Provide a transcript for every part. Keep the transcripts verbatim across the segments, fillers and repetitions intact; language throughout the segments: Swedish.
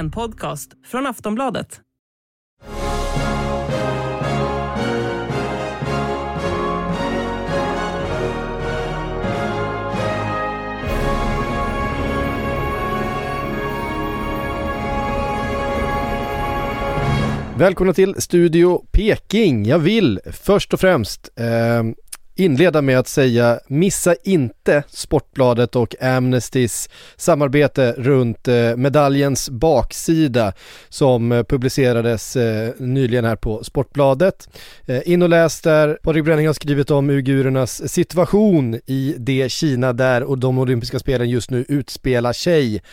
En podcast från Aftonbladet. Välkomna till Studio Peking. Jag vill först och främst eh, inleda med att säga missa inte Sportbladet och Amnestys samarbete runt eh, medaljens baksida som eh, publicerades eh, nyligen här på Sportbladet. Eh, in och läs där. Patrik Bränning har skrivit om uigurernas situation i det Kina där och de olympiska spelen just nu utspelar sig.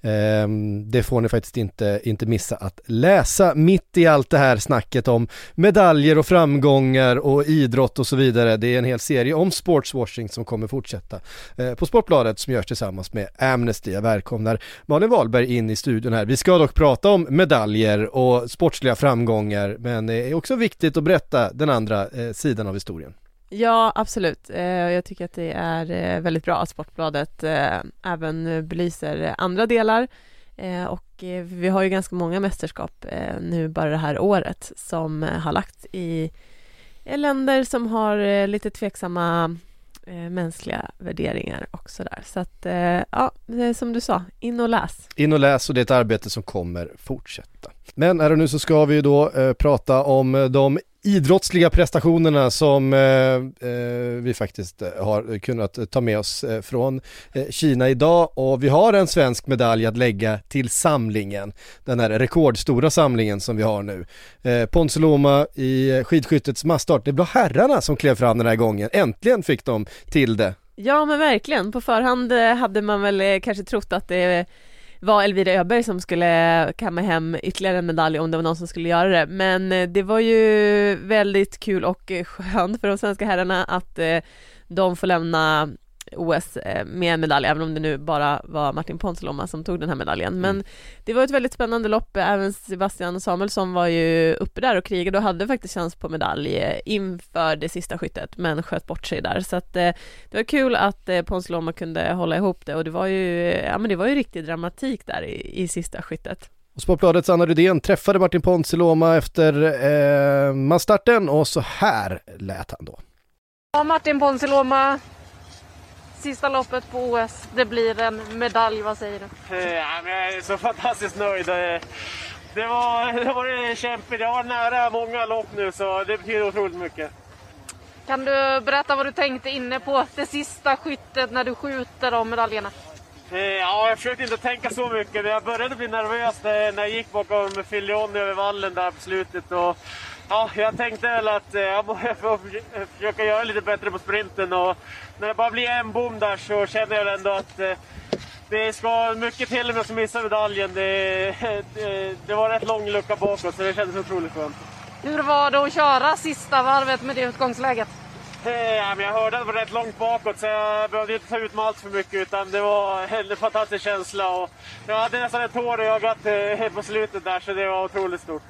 Um, det får ni faktiskt inte, inte missa att läsa mitt i allt det här snacket om medaljer och framgångar och idrott och så vidare. Det är en hel serie om sportswashing som kommer fortsätta uh, på Sportbladet som görs tillsammans med Amnesty. Jag välkomnar Malin Wahlberg in i studion här. Vi ska dock prata om medaljer och sportsliga framgångar, men det är också viktigt att berätta den andra uh, sidan av historien. Ja, absolut. Jag tycker att det är väldigt bra att Sportbladet även belyser andra delar. Och vi har ju ganska många mästerskap nu bara det här året som har lagt i länder som har lite tveksamma mänskliga värderingar och sådär. Så att, ja, som du sa, in och läs. In och läs, och det är ett arbete som kommer fortsätta. Men här och nu så ska vi ju då eh, prata om de idrottsliga prestationerna som eh, eh, vi faktiskt har kunnat ta med oss eh, från eh, Kina idag, och vi har en svensk medalj att lägga till samlingen, den här rekordstora samlingen som vi har nu. Eh, Ponsiluoma i skidskyttets massstart, det blev herrarna som klev fram den här gången, äntligen fick de till det. Ja, men verkligen, på förhand hade man väl kanske trott att det var Elvira Öberg som skulle kamma hem ytterligare en medalj om det var någon som skulle göra det. Men det var ju väldigt kul och skönt för de svenska herrarna att de får lämna O S med en medalj, även om det nu bara var Martin Ponsiluoma som tog den här medaljen. Men mm. det var ett väldigt spännande lopp. Även Sebastian Samuelsson var ju uppe där och krigade och hade faktiskt chans på medalj inför det sista skyttet, men sköt bort sig där. Så att, det var kul att Ponsiluoma kunde hålla ihop det, och det var ju, ja, men det var ju riktig dramatik där i, i sista skyttet. Och Sportbladets Anna Rydén träffade Martin Ponsiluoma efter eh, massstarten, och så här lät han då. Ja, Martin Ponsiluoma, sista loppet på O S, det blir en medalj, vad säger du? Ja, men jag är så fantastiskt nöjd. Det var, det var kämpigt, jag var nära många lopp nu, så det betyder otroligt mycket. Kan du berätta vad du tänkte inne på det sista skyttet när du skjuter om medaljerna? Ja, jag försökte inte tänka så mycket. Jag började bli nervös när jag gick bakom Filion över vallen där på slutet, och ja, jag tänkte väl att jag får försöka göra lite bättre på sprinten, och när det bara blir en bom där så känner jag ändå att det ska mycket till om jag ska missa medaljen. Det, det, det var rätt lång lucka bakåt, så det kändes otroligt skönt. Hur var det att köra sista varvet med det utgångsläget? Ja, men jag hörde att det var rätt långt bakåt, så jag behövde inte ta ut mig allt för mycket, utan det var en fantastisk känsla, och jag hade nästan ett hår i ögat på slutet där, så det var otroligt stort.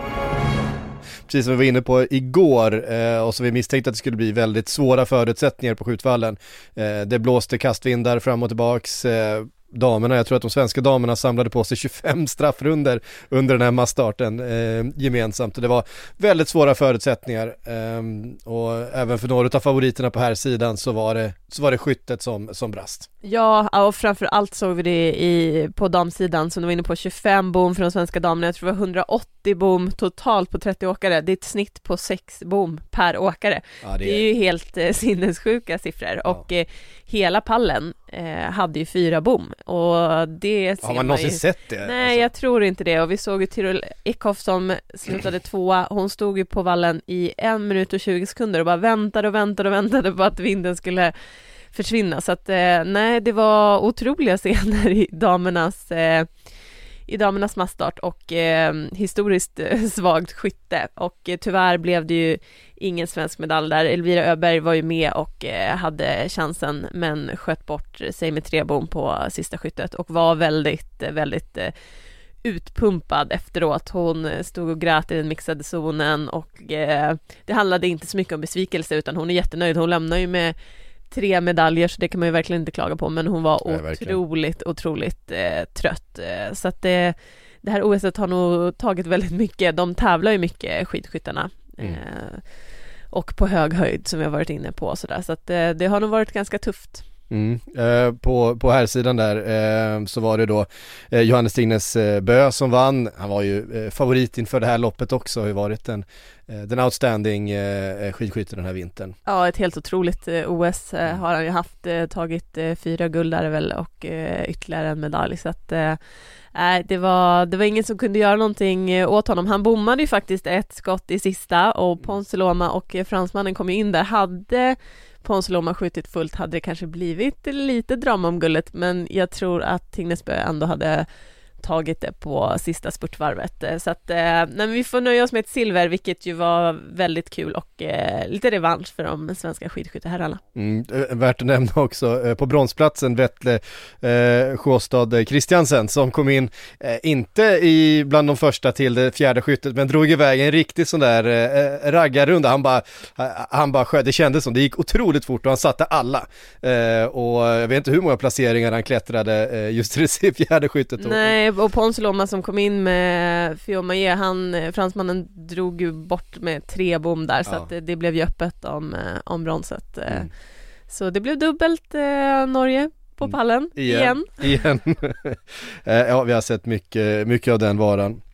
Precis som vi var inne på igår, eh, och så vi misstänkte att det skulle bli väldigt svåra förutsättningar på skjutvallen. Eh, det blåste kastvindar fram och tillbaks. Eh, damerna, jag tror att de svenska damerna samlade på sig tjugofem straffrunder under den här massstarten eh, gemensamt, och det var väldigt svåra förutsättningar, eh, och även för några av favoriterna på här sidan så var det, så var det skyttet som, som brast. Ja, och framförallt såg vi det i, på damsidan som de var inne på, tjugofem bom för de svenska damerna. Jag tror det var hundraåttio bom totalt på trettio åkare. Det är ett snitt på sex bom per åkare. Ja, det, är... det är ju helt eh, sinnessjuka siffror. Ja. Och eh, hela pallen eh, hade ju fyra bom. Och det ser har man någonsin ju... sett det? Nej, alltså. Jag tror inte det. Och vi såg ju Tirol Eckhoff som slutade tvåa. Hon stod ju på vallen i en minut och tjugo sekunder och bara väntade och väntade och väntade på att vinden skulle försvinna. Så att eh, nej, det var otroliga scener i damernas eh, i damernas massstart och eh, historiskt eh, svagt skytte, och eh, tyvärr blev det ju ingen svensk medalj där. Elvira Öberg var ju med och eh, hade chansen, men sköt bort sig med tre bom på sista skyttet och var väldigt väldigt eh, utpumpad efteråt. Hon stod och grät i den mixade zonen, och eh, det handlade inte så mycket om besvikelse, utan hon är jättenöjd. Hon lämnar ju med tre medaljer, så det kan man ju verkligen inte klaga på, men hon var Nej, otroligt, verkligen. otroligt eh, trött. Så att det, det här O S:et har nog tagit väldigt mycket, de tävlar ju mycket skidskyttarna mm. eh, och på hög höjd som vi har varit inne på så, där. Så att, eh, det har nog varit ganska tufft. Mm. Eh, på, på här sidan där eh, så var det då eh, Johannes Tingnes eh, Bö som vann. Han var ju eh, favorit inför det här loppet också, har ju varit en, eh, den outstanding eh, skidskytte den här vintern. Ja, ett helt otroligt eh, O S eh, har han ju haft, eh, tagit eh, fyra guld där väl och eh, ytterligare en medalj, så att eh, det var, det var ingen som kunde göra någonting åt honom. Han bommade ju faktiskt ett skott i sista och Ponce Loma och fransmannen kom ju in där. Hade Ponce Loma skjutit fullt hade det kanske blivit lite drama om guldet, men jag tror att Tingnes Bö ändå hade tagit det på sista spurtvarvet. Så att nej, men vi får nöja oss med ett silver, vilket ju var väldigt kul och eh, lite revansch för de svenska skidskytteherrarna. Mm, värt att nämna också eh, på bronsplatsen Vettle eh, Sjåstad Christiansen som kom in eh, inte i bland de första till det fjärde skyttet, men drog iväg en riktig sån där eh, raggarrunda. Han bara eh, han bara sköt, det kändes som det gick otroligt fort och han satte alla. Eh, och jag vet inte hur många placeringar han klättrade eh, just i det fjärde skyttet. Nej, och Ponce Loma som kom in med Fiomaye, han, fransmannen drog ju bort med tre bom där, ja. Så att det, det blev ju öppet om, om bronset. Mm. Så det blev dubbelt eh, Norge på pallen igen. Igen. igen. Ja, vi har sett mycket, mycket av den varan.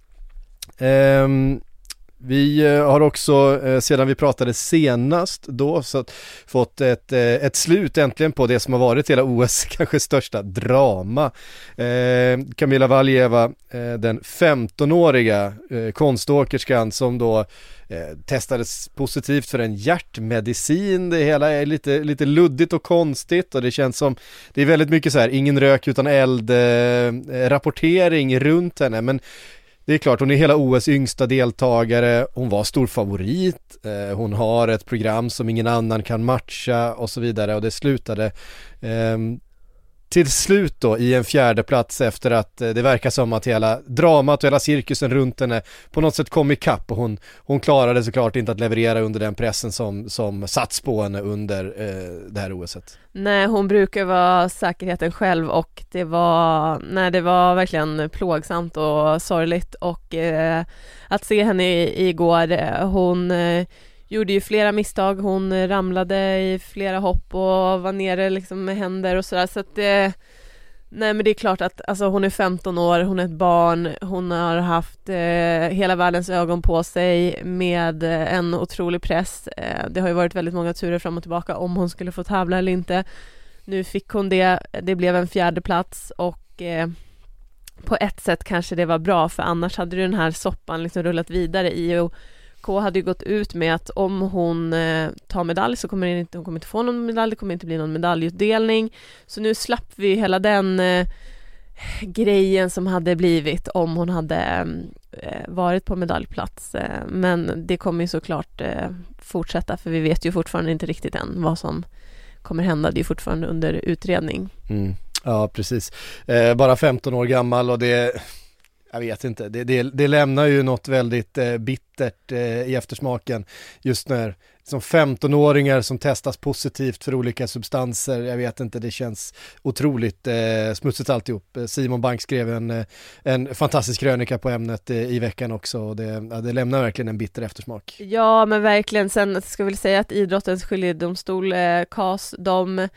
Um, Vi har också, sedan vi pratade senast då, så fått ett, ett slut äntligen på det som har varit hela O S kanske största drama. Eh, Kamila Valieva, eh, den femtonåriga eh, konståkerskan som då eh, testades positivt för en hjärtmedicin. Det hela är lite, lite luddigt och konstigt och det känns som, det är väldigt mycket så här, ingen rök utan eld eh, rapportering runt henne, men det är klart, hon är hela O S yngsta deltagare, hon var stor favorit, eh, hon har ett program som ingen annan kan matcha och så vidare, och det slutade eh, till slut då i en fjärde plats efter att eh, det verkar som att hela dramat och hela cirkusen runt henne på något sätt kom i kapp, och hon, hon klarade såklart inte att leverera under den pressen som, som satts på henne under eh, det här O S-et. Nej, hon brukar vara säkerheten själv och det var, nej, det var verkligen plågsamt och sorgligt och eh, att se henne i, igår, hon eh, gjorde ju flera misstag, hon ramlade i flera hopp och var nere liksom med händer och sådär, så att eh, nej, men det är klart att alltså, hon är femton år, hon är ett barn, hon har haft eh, hela världens ögon på sig med eh, en otrolig press. Eh, det har ju varit väldigt många turer fram och tillbaka om hon skulle få tävla eller inte. Nu fick hon det, det blev en fjärde plats och eh, på ett sätt kanske det var bra, för annars hade ju den här soppan liksom rullat vidare. I och K hade ju gått ut med att om hon eh, tar medalj så kommer hon inte, hon kommer inte få någon medalj, det kommer inte bli någon medaljutdelning. Så nu slapp vi hela den eh, grejen som hade blivit om hon hade eh, varit på medaljplats. Eh, men det kommer ju såklart eh, fortsätta, för vi vet ju fortfarande inte riktigt än vad som kommer hända. Det är fortfarande under utredning. Mm. Ja, precis. Eh, bara femton år gammal och det... Jag vet inte, det, det, det lämnar ju något väldigt eh, bittert eh, i eftersmaken just när som femtonåringar som testas positivt för olika substanser. Jag vet inte, det känns otroligt eh, smutsigt alltihop. Simon Bank skrev en, en fantastisk krönika på ämnet eh, i veckan också, och det, ja, det lämnar verkligen en bitter eftersmak. Ja, men verkligen. Sen ska vi säga att idrottens skiljedomstol, eh, C A S, de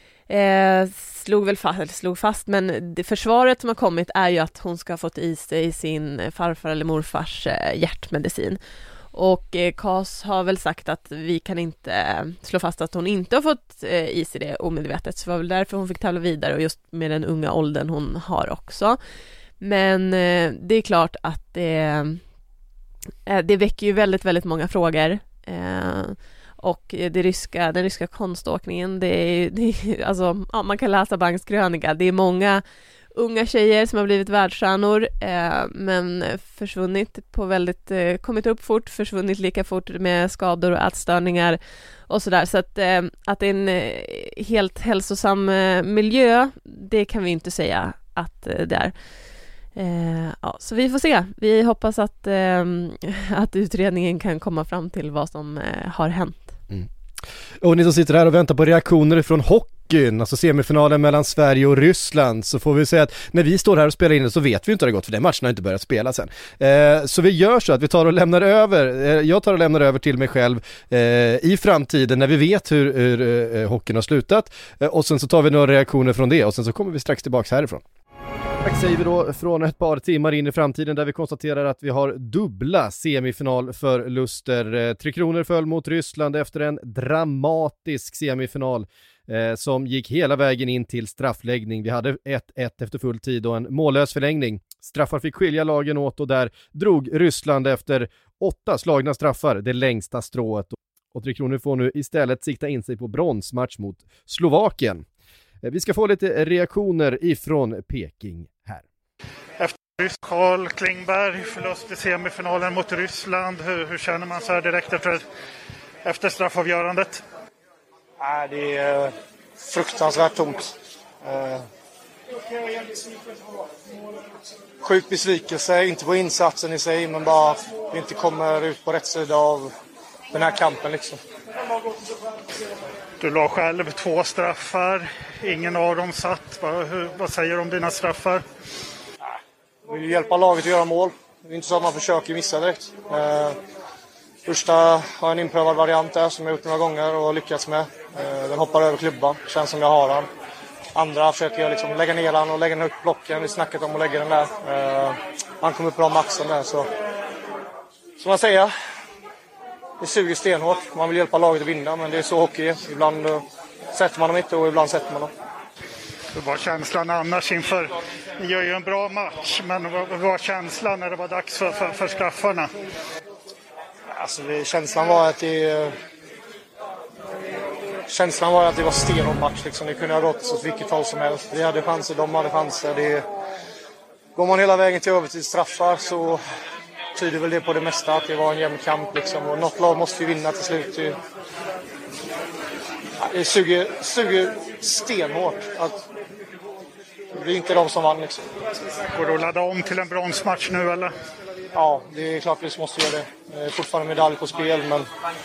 Eh, slog väl fast, eller slog fast, men det försvaret som har kommit är ju att hon ska ha fått i sig sin farfar eller morfars eh, hjärtmedicin. Och eh, C A S har väl sagt att vi kan inte eh, slå fast att hon inte har fått eh, i sig det omedvetet. Så det var väl därför hon fick tävla vidare, och just med den unga åldern hon har också. Men eh, det är klart att det, eh, det väcker ju väldigt, väldigt många frågor. Eh, Och det ryska, den ryska konståkningen, det är, det är, alltså, ja, man kan läsa Banks krönika. Det är många unga tjejer som har blivit världsstjärnor eh, men försvunnit på väldigt, eh, kommit upp fort, försvunnit lika fort med skador och ätstörningar och sådär. Så att, eh, att det är en eh, helt hälsosam eh, miljö, det kan vi inte säga att eh, det är. Eh, ja, så vi får se. Vi hoppas att, eh, att utredningen kan komma fram till vad som eh, har hänt. Mm. Och ni som sitter här och väntar på reaktioner från hockey hockeyn, alltså semifinalen mellan Sverige och Ryssland, så får vi säga att när vi står här och spelar in det så vet vi inte hur det gått, för den matchen har inte börjat spela sen. Eh, så vi gör så att vi tar och lämnar över, eh, jag tar och lämnar över till mig själv eh, i framtiden när vi vet hur, hur eh, hockeyn har slutat, eh, och sen så tar vi några reaktioner från det och sen så kommer vi strax tillbaka härifrån. Tack säger vi då från ett par timmar in i framtiden där vi konstaterar att vi har dubbla semifinalförluster. Tre Kronor föll mot Ryssland efter en dramatisk semifinal eh, som gick hela vägen in till straffläggning. Vi hade ett ett efter full tid och en mållös förlängning. Straffar fick skilja lagen åt och där drog Ryssland efter åtta slagna straffar det längsta strået. Och Tre Kronor får nu istället sikta in sig på bronsmatch mot Slovakien. Vi ska få lite reaktioner ifrån Peking här. Efter Carl Klingberg förlust i semifinalen mot Ryssland, hur, hur känner man så här direkt efter, efter straffavgörandet? Nej, det är fruktansvärt tomt. Eh, sjuk besvikelse, inte på insatsen i sig, men bara att vi inte kommer ut på rätt sida av den här kampen liksom. Du la själv två straffar, ingen av dem satt. Vad, hur, vad säger du om dina straffar? Vi vill hjälpa laget att göra mål. Det är inte så att man försöker missa direkt. Eh, första har en inprövad variant där som jag gjort några gånger och lyckats med. Eh, den hoppar över klubban, känns som jag har den. Andra försöker jag liksom lägga ner den och lägga den upp blocken. Vi snackat om att lägga den där. Eh, han kom upp bra maxen där, så som man säger. Det suger stenhårt. Man vill hjälpa laget att vinna, men det är så hockey. Ibland uh, sätter man dem inte och ibland sätter man dem. Vad var känslan annars inför? Ni gör ju en bra match, men vad var känslan när det var dags för, för, för straffarna? Alltså det, känslan var att det... Uh, känslan var att det var stenhård match. Liksom. Det kunde ha gått åt vilket håll som helst. Vi hade chanser, de hade chanser. Det, går man hela vägen till övertid straffar så... tyder väl det på det mesta, att det var en jämn kamp liksom, och något lag måste ju vinna till slut. Det, det suger, suger stenhårt att det är inte de som vann liksom. Går du att ladda om till en bronsmatch nu eller? Ja, det är klart vi måste göra det. Det är fortfarande medalj på spel, men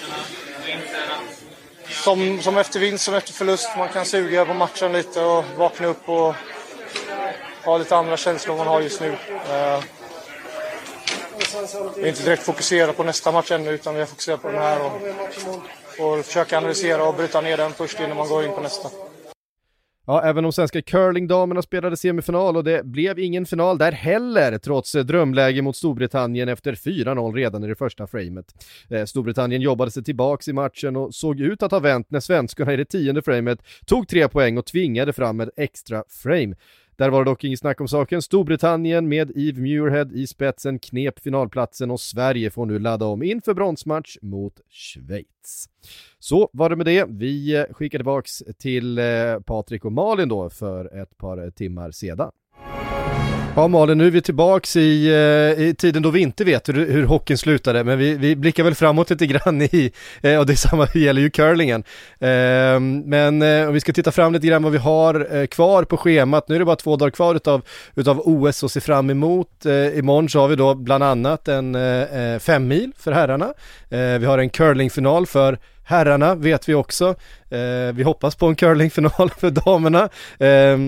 som, som efter vinst, som efter förlust, man kan suga på matchen lite och vakna upp och ha lite andra känslor man har just nu. Vi är inte direkt fokuserade på nästa match ännu, utan vi är fokuserade på den här och, och försöka analysera och bryta ner den först innan man går in på nästa. Ja, även de svenska curlingdamerna spelade semifinal och det blev ingen final där heller trots drömläge mot Storbritannien efter fyra noll redan i det första framet. Eh, Storbritannien jobbade sig tillbaks i matchen och såg ut att ha vänt när svenskarna i det tionde framet tog tre poäng och tvingade fram ett extra frame. Där var det dock ingen snack om saken. Storbritannien med Eve Muirhead i spetsen knep finalplatsen och Sverige får nu ladda om inför bronsmatch mot Schweiz. Så var det med det. Vi skickar tillbaks till Patrik och Malin då för ett par timmar sedan. Ja Malin, nu är vi tillbaks i, i tiden då vi inte vet hur, hur hockeyn slutade, men vi, vi blickar väl framåt lite grann i, och det samma gäller ju curlingen. Eh, men om vi ska titta fram lite grann vad vi har eh, kvar på schemat, nu är det bara två dagar kvar utav, utav O S att se fram emot. Eh, imorgon så har vi då bland annat en eh, fem mil för herrarna. Eh, vi har en curlingfinal för herrarna, vet vi också. Eh, vi hoppas på en curlingfinal för damerna. Eh,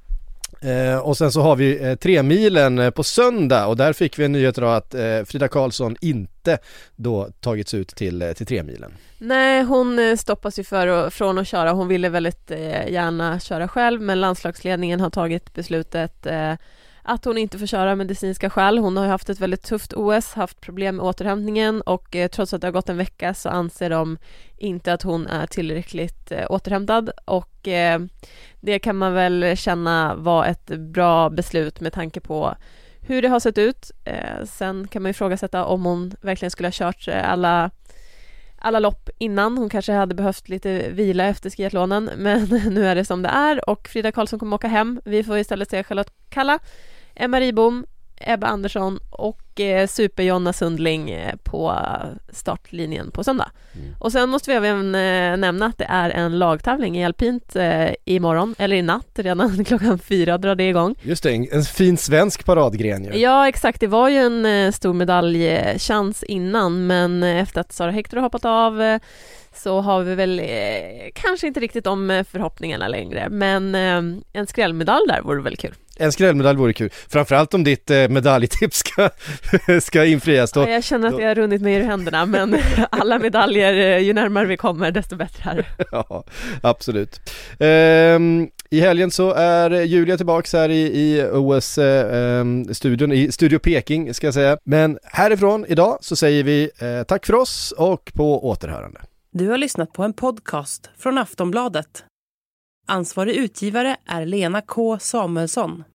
Eh, och sen så har vi eh, tre milen eh, på söndag och där fick vi en nyhet då att eh, Frida Karlsson inte då tagits ut till, eh, till tre milen. Nej, hon eh, stoppas ju för och, från att köra. Hon ville väldigt eh, gärna köra själv, men landslagsledningen har tagit beslutet eh, att hon inte får köra medicinska skäl. Hon har ju haft ett väldigt tufft O S, haft problem med återhämtningen och eh, trots att det har gått en vecka så anser de inte att hon är tillräckligt eh, återhämtad och eh, det kan man väl känna var ett bra beslut med tanke på hur det har sett ut. Eh, sen kan man ju ifrågasätta om hon verkligen skulle ha kört alla alla lopp innan. Hon kanske hade behövt lite vila efter skiathlonen, men nu är det som det är och Frida Karlsson kommer åka hem. Vi får istället se Charlotte Kalla, Emma Ribom, Ebba Andersson och eh, Super Jonna Sundling eh, på startlinjen på söndag. Mm. Och sen måste vi även eh, nämna att det är en lagtävling i alpint eh, imorgon, eller i natt, redan klockan fyra drar det igång. Just det, en, en fin svensk paradgren ju. Ja, exakt. Det var ju en eh, stor medaljchans innan, men eh, efter att Sara Hector har hoppat av eh, så har vi väl eh, kanske inte riktigt om förhoppningarna längre, men eh, en skrällmedalj där vore väl kul. En skrällmedalj vore kul. Framförallt om ditt eh, medaljtips ska, ska infrias. Då, ja, jag känner att då... jag har runnit mig ur händerna, men alla medaljer, ju närmare vi kommer, desto bättre här. Ja, absolut. Ehm, I helgen så är Julia tillbaka här i, i O S-studion, i Studio Peking ska jag säga. Men härifrån idag så säger vi eh, tack för oss och på återhörande. Du har lyssnat på en podcast från Aftonbladet. Ansvarig utgivare är Lena K. Samuelsson.